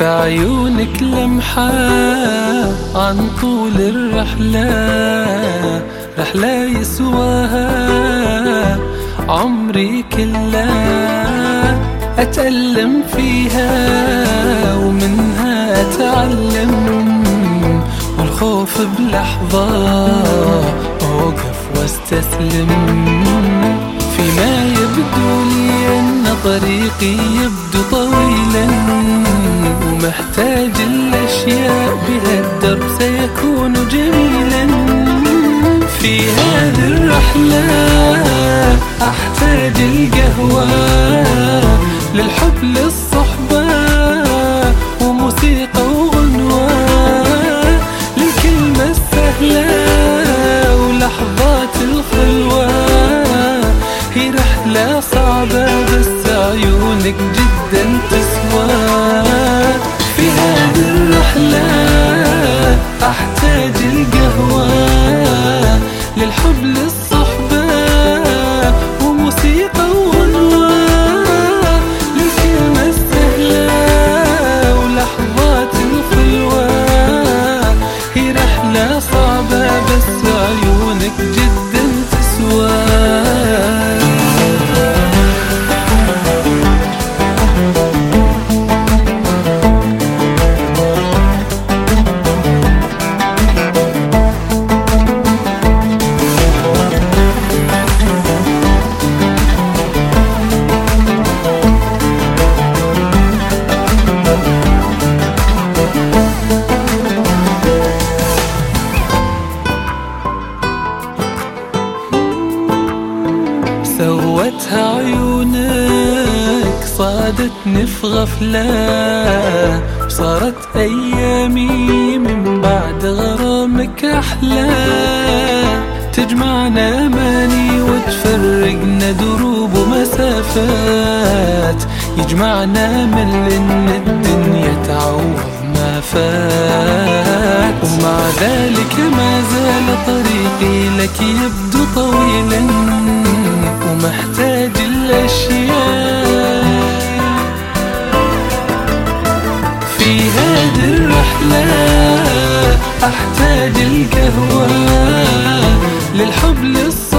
في عيونك لمحة عن طول الرحلة، رحلة يسواها عمري كله. أتألم فيها ومنها أتعلم، والخوف بلحظة أوقف واستسلم. فيما يبدو لي أن طريقي يبدو طويلا، ومحتاج الأشياء بها الدرب سيكون جميلا. في هذه الرحلة أحتاج القهوة، للحب للصحبة وموسيقى وغنوة، للكلمة السهلة ولحظات الخلوة. هي رحلة صعبة بس عيونك جدا تسوى. في هذه الرحلة أحتاج القهوة، للحب للصحبة وموسيقى وغنوة، للكلمة السهلة ولحظات الخلوة. هي رحلة صعبة بس عيونك جدا تسوى. سوتها عيونك صادتني في غفلة، صارت أيامي من بعد غرامك أحلى. تجمعنا أماني وتفرقنا دروب ومسافات، يجمعنا من إن الدنيا تعوض ما فات. ومع ذلك ما زال طريقي لك يبدو طويلا، ومحتاج الأشياء. في هذه الرحلة أحتاج القهوة، للحب للصحبة